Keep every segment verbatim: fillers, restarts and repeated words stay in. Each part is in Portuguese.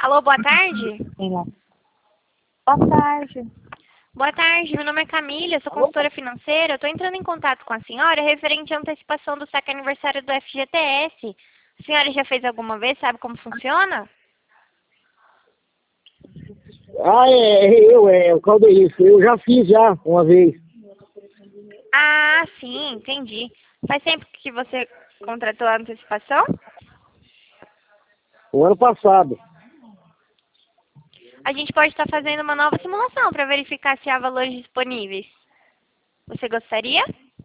Alô, boa tarde? Boa tarde. Boa tarde, meu nome é Camila, sou consultora financeira. Estou entrando em contato com a senhora referente à antecipação do saque aniversário do F G T S. A senhora já fez alguma vez? Sabe como funciona? Ah, é, é eu, é o Caldeirista. Eu já fiz já uma vez. Ah, sim, entendi. Faz tempo que você contratou a antecipação? O ano passado. A gente pode estar fazendo uma nova simulação para verificar se há valores disponíveis. Você gostaria?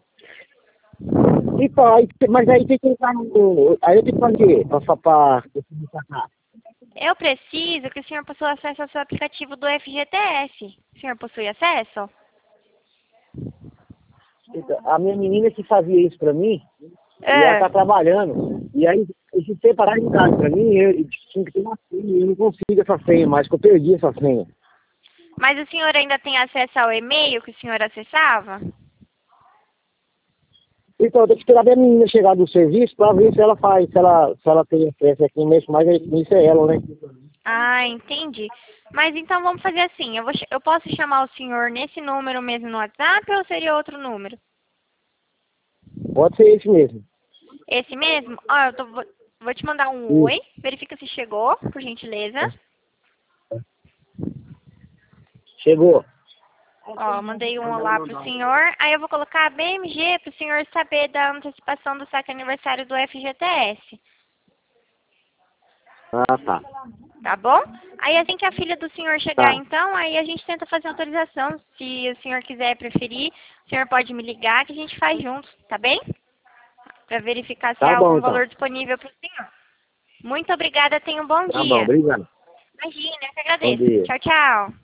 Então, aí, mas aí tem que entrar no. Aí eu tenho que fazer pra, pra, pra Eu preciso que o senhor possua acesso ao seu aplicativo do F G T S. O senhor possui acesso? A minha menina que fazia isso pra mim, e ela É. tá trabalhando. E aí, se separar de casa pra mim, eu, eu tinha que ter uma senha. Eu não consigo essa senha mais, que eu perdi essa senha. Mas o senhor ainda tem acesso ao e-mail que o senhor acessava? Então, eu tenho que esperar a minha menina chegar do serviço pra ver se ela faz, se ela, se ela tem acesso aqui mesmo, mas isso é ela, né? Ah, entendi. Mas então vamos fazer assim, eu, vou, ch- eu posso chamar o senhor nesse número mesmo no WhatsApp ou seria outro número? Pode ser esse mesmo. Esse mesmo? Ó, eu tô- vou, vou te mandar um Isso. oi, verifica se chegou, por gentileza. Chegou. Ó, mandei um olá pro senhor, aí eu vou colocar a B M G pro senhor saber da antecipação do saque aniversário do F G T S, Ah, tá. tá bom? Aí assim que a filha do senhor chegar, Tá. então, aí a gente tenta fazer a autorização. Se o senhor quiser preferir, o senhor pode me ligar que a gente faz junto, tá bem? Para verificar se Tá há bom, algum então. valor disponível para o senhor. Muito obrigada, tenha um bom Tá bom, dia. obrigado. Imagina, eu que Bom agradeço. dia. Tchau, tchau.